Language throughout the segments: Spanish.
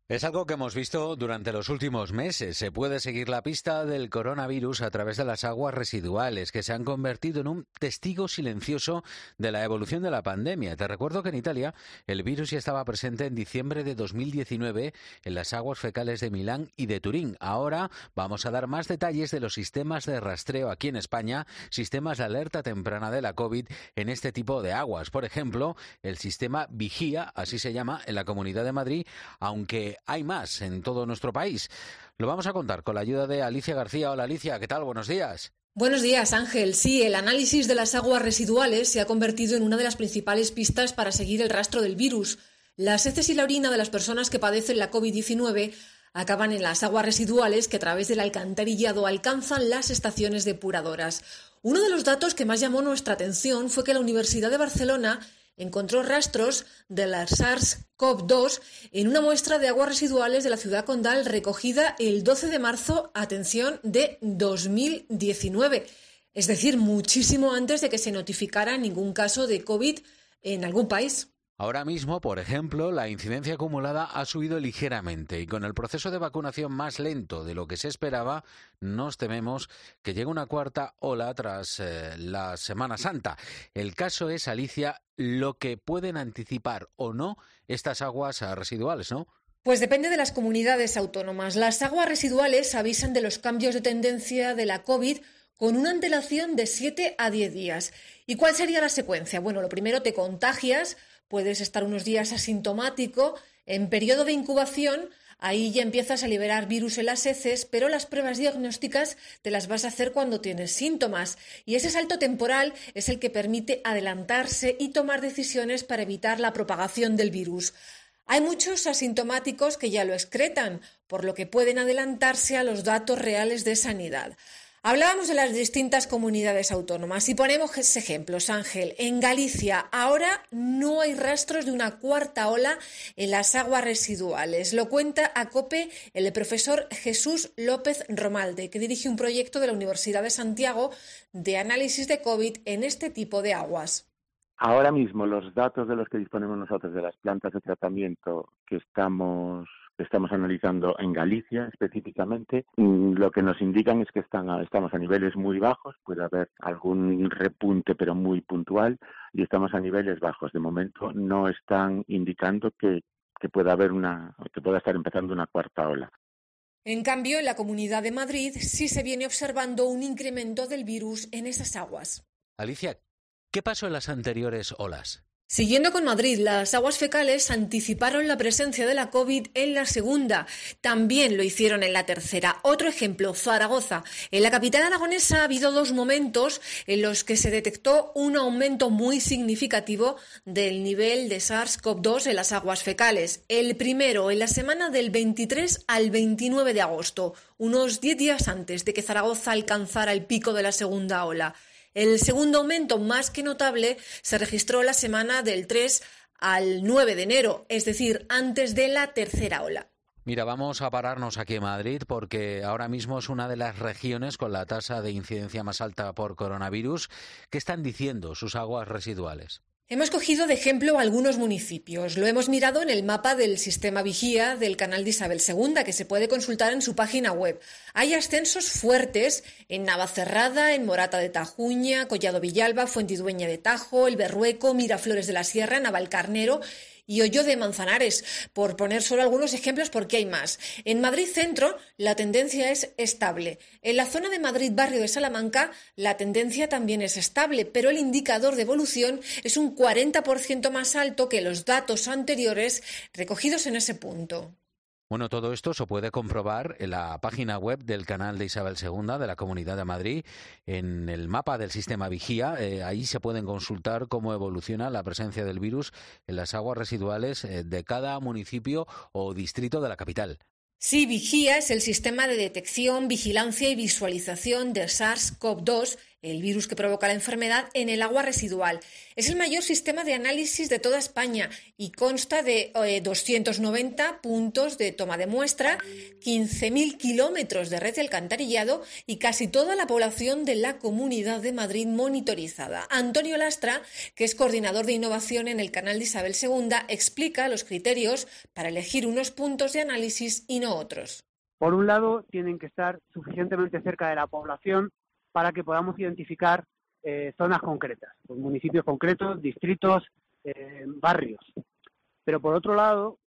Es algo que hemos visto durante los últimos meses. Se puede seguir la pista del coronavirus a través de las aguas residuales, que se han convertido en un testigo silencioso de la evolución de la pandemia. Te recuerdo que en Italia el virus ya estaba presente en diciembre de 2019 en las aguas fecales de Milán y de Turín. Ahora vamos a dar más detalles de los sistemas de rastreo aquí en España, sistemas de alerta temprana de la COVID en este tipo de aguas. Por ejemplo, el sistema Vigía, así se llama en la Comunidad de Madrid, aunque hay más en todo nuestro país. Lo vamos a contar con la ayuda de Alicia García. Hola Alicia, ¿qué tal? Buenos días. Buenos días, Ángel. Sí, el análisis de las aguas residuales se ha convertido en una de las principales pistas para seguir el rastro del virus. Las heces y la orina de las personas que padecen la COVID-19 acaban en las aguas residuales que a través del alcantarillado alcanzan las estaciones depuradoras. Uno de los datos que más llamó nuestra atención fue que la Universidad de Barcelona encontró rastros de la SARS-CoV-2 en una muestra de aguas residuales de la ciudad condal recogida el 12 de marzo, atención, de 2019. Es decir, muchísimo antes de que se notificara ningún caso de COVID en algún país. Ahora mismo, por ejemplo, la incidencia acumulada ha subido ligeramente y con el proceso de vacunación más lento de lo que se esperaba, nos tememos que llegue una cuarta ola tras la Semana Santa. El caso es, Alicia, lo que pueden anticipar o no estas aguas residuales, ¿no? Pues depende de las comunidades autónomas. Las aguas residuales avisan de los cambios de tendencia de la COVID con una antelación de 7 a 10 días. ¿Y cuál sería la secuencia? Bueno, lo primero, te contagias. Puedes estar unos días asintomático. En periodo de incubación, ahí ya empiezas a liberar virus en las heces, pero las pruebas diagnósticas te las vas a hacer cuando tienes síntomas. Y ese salto temporal es el que permite adelantarse y tomar decisiones para evitar la propagación del virus. Hay muchos asintomáticos que ya lo excretan, por lo que pueden adelantarse a los datos reales de sanidad. Hablábamos de las distintas comunidades autónomas y ponemos ejemplos, Ángel. En Galicia ahora no hay rastros de una cuarta ola en las aguas residuales. Lo cuenta a COPE el profesor Jesús López Romalde, que dirige un proyecto de la Universidad de Santiago de análisis de COVID en este tipo de aguas. Ahora mismo los datos de los que disponemos nosotros de las plantas de tratamiento que estamos analizando en Galicia específicamente, lo que nos indican es que estamos a niveles muy bajos, puede haber algún repunte pero muy puntual y estamos a niveles bajos. De momento no están indicando que pueda estar empezando una cuarta ola. En cambio, en la Comunidad de Madrid sí se viene observando un incremento del virus en esas aguas. Alicia, ¿qué pasó en las anteriores olas? Siguiendo con Madrid, las aguas fecales anticiparon la presencia de la COVID en la segunda. También lo hicieron en la tercera. Otro ejemplo, Zaragoza. En la capital aragonesa ha habido 2 momentos en los que se detectó un aumento muy significativo del nivel de SARS-CoV-2 en las aguas fecales. El primero, en la semana del 23 al 29 de agosto, unos 10 días antes de que Zaragoza alcanzara el pico de la segunda ola. El segundo aumento, más que notable, se registró la semana del 3 al 9 de enero, es decir, antes de la tercera ola. Mira, vamos a pararnos aquí en Madrid porque ahora mismo es una de las regiones con la tasa de incidencia más alta por coronavirus. ¿Qué están diciendo sus aguas residuales? Hemos cogido de ejemplo algunos municipios. Lo hemos mirado en el mapa del sistema Vigía del canal de Isabel II, que se puede consultar en su página web. Hay ascensos fuertes en Navacerrada, en Morata de Tajuña, Collado Villalba, Fuentidueña de Tajo, El Berrueco, Miraflores de la Sierra, Navalcarnero y Hoyo de Manzanares, por poner solo algunos ejemplos porque hay más. En Madrid Centro la tendencia es estable. En la zona de Madrid Barrio de Salamanca la tendencia también es estable, pero el indicador de evolución es un 40% más alto que los datos anteriores recogidos en ese punto. Bueno, todo esto se puede comprobar en la página web del canal de Isabel II de la Comunidad de Madrid, en el mapa del sistema Vigía. Ahí se pueden consultar cómo evoluciona la presencia del virus en las aguas residuales de cada municipio o distrito de la capital. Sí, Vigía es el sistema de detección, vigilancia y visualización de SARS-CoV-2 el virus que provoca la enfermedad, en el agua residual. Es el mayor sistema de análisis de toda España y consta de 290 puntos de toma de muestra, 15.000 kilómetros de red de alcantarillado y casi toda la población de la Comunidad de Madrid monitorizada. Antonio Lastra, que es coordinador de innovación en el canal de Isabel II, explica los criterios para elegir unos puntos de análisis y no otros. Por un lado, tienen que estar suficientemente cerca de la población para que podamos identificar zonas concretas, pues municipios concretos, distritos, barrios. Pero por otro lado,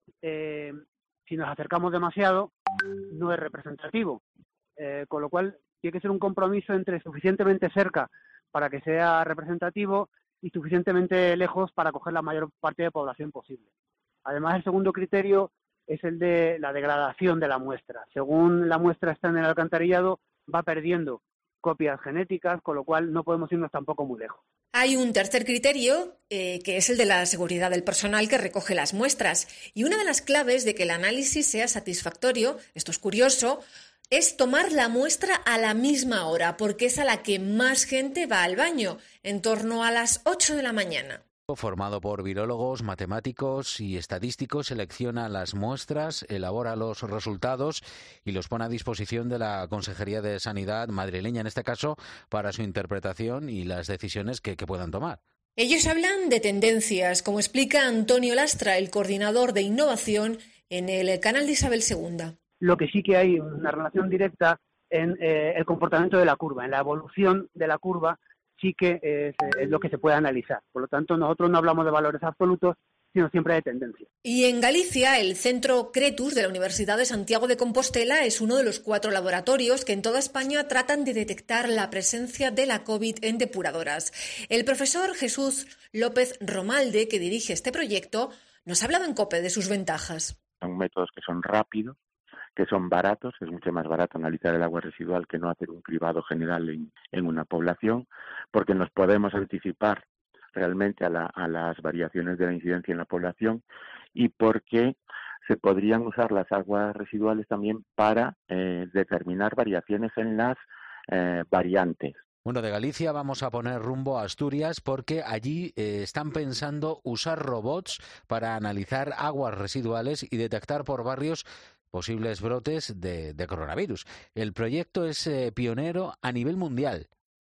si nos acercamos demasiado, no es representativo. Con lo cual, tiene que ser un compromiso entre suficientemente cerca para que sea representativo y suficientemente lejos para coger la mayor parte de población posible. Además, el segundo criterio es el de la degradación de la muestra. Según la muestra está en el alcantarillado, va perdiendo copias genéticas, con lo cual no podemos irnos tampoco muy lejos. Hay un tercer criterio, que es el de la seguridad del personal que recoge las muestras. Y una de las claves de que el análisis sea satisfactorio, esto es curioso, es tomar la muestra a la misma hora, porque es a la que más gente va al baño, en torno a las 8 de la mañana. Formado por virólogos, matemáticos y estadísticos, selecciona las muestras, elabora los resultados y los pone a disposición de la Consejería de Sanidad madrileña, en este caso, para su interpretación y las decisiones que puedan tomar. Ellos hablan de tendencias, como explica Antonio Lastra, el coordinador de innovación en el canal de Isabel II. Lo que sí que hay una relación directa en el comportamiento de la curva, en la evolución de la curva, sí que es lo que se puede analizar. Por lo tanto, nosotros no hablamos de valores absolutos, sino siempre de tendencia. Y en Galicia, el Centro Cretus de la Universidad de Santiago de Compostela es uno de los 4 laboratorios que en toda España tratan de detectar la presencia de la COVID en depuradoras. El profesor Jesús López Romalde, que dirige este proyecto, nos ha hablado en COPE de sus ventajas. Son métodos que son rápidos, que son baratos, es mucho más barato analizar el agua residual que no hacer un cribado general en una población, porque nos podemos anticipar realmente a las variaciones de la incidencia en la población y porque se podrían usar las aguas residuales también para determinar variaciones en las variantes. Bueno, de Galicia vamos a poner rumbo a Asturias porque allí están pensando usar robots para analizar aguas residuales y detectar por barrios posibles brotes de coronavirus. El proyecto es pionero a nivel mundial.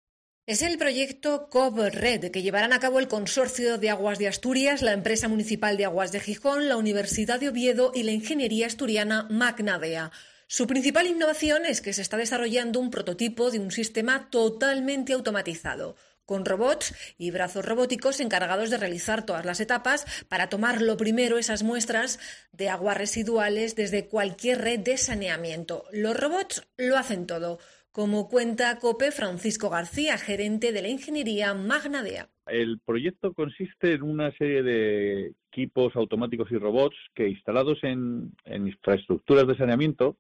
Es el proyecto COV-RED que llevarán a cabo el Consorcio de Aguas de Asturias, la Empresa Municipal de Aguas de Gijón, la Universidad de Oviedo y la ingeniería asturiana Magnadea. Su principal innovación es que se está desarrollando un prototipo de un sistema totalmente automatizado, con robots y brazos robóticos encargados de realizar todas las etapas para tomar lo primero esas muestras de aguas residuales desde cualquier red de saneamiento. Los robots lo hacen todo, como cuenta COPE Francisco García, gerente de la ingeniería Magnadea. El proyecto consiste en una serie de equipos automáticos y robots que, instalados en infraestructuras de saneamiento,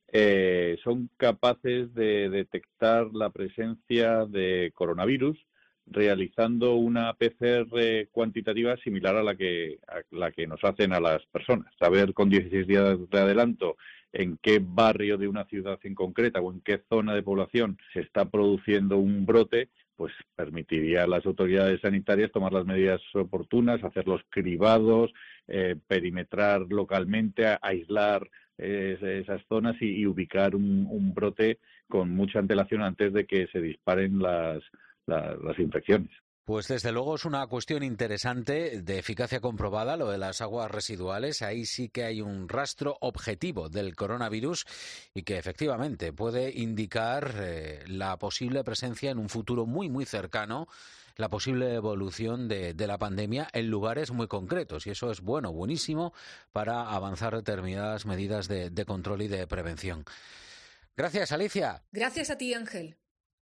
son capaces de detectar la presencia de coronavirus realizando una PCR cuantitativa similar a la que nos hacen a las personas. Saber con 16 días de adelanto en qué barrio de una ciudad en concreta o en qué zona de población se está produciendo un brote, pues permitiría a las autoridades sanitarias tomar las medidas oportunas, hacer los cribados, perimetrar localmente, aislar esas zonas y ubicar un brote con mucha antelación antes de que se disparen las infecciones. Pues desde luego es una cuestión interesante de eficacia comprobada, lo de las aguas residuales. Ahí sí que hay un rastro objetivo del coronavirus y que efectivamente puede indicar la posible presencia en un futuro muy, muy cercano, la posible evolución de la pandemia en lugares muy concretos. Y eso es buenísimo para avanzar determinadas medidas de control y de prevención. Gracias, Alicia. Gracias a ti, Ángel.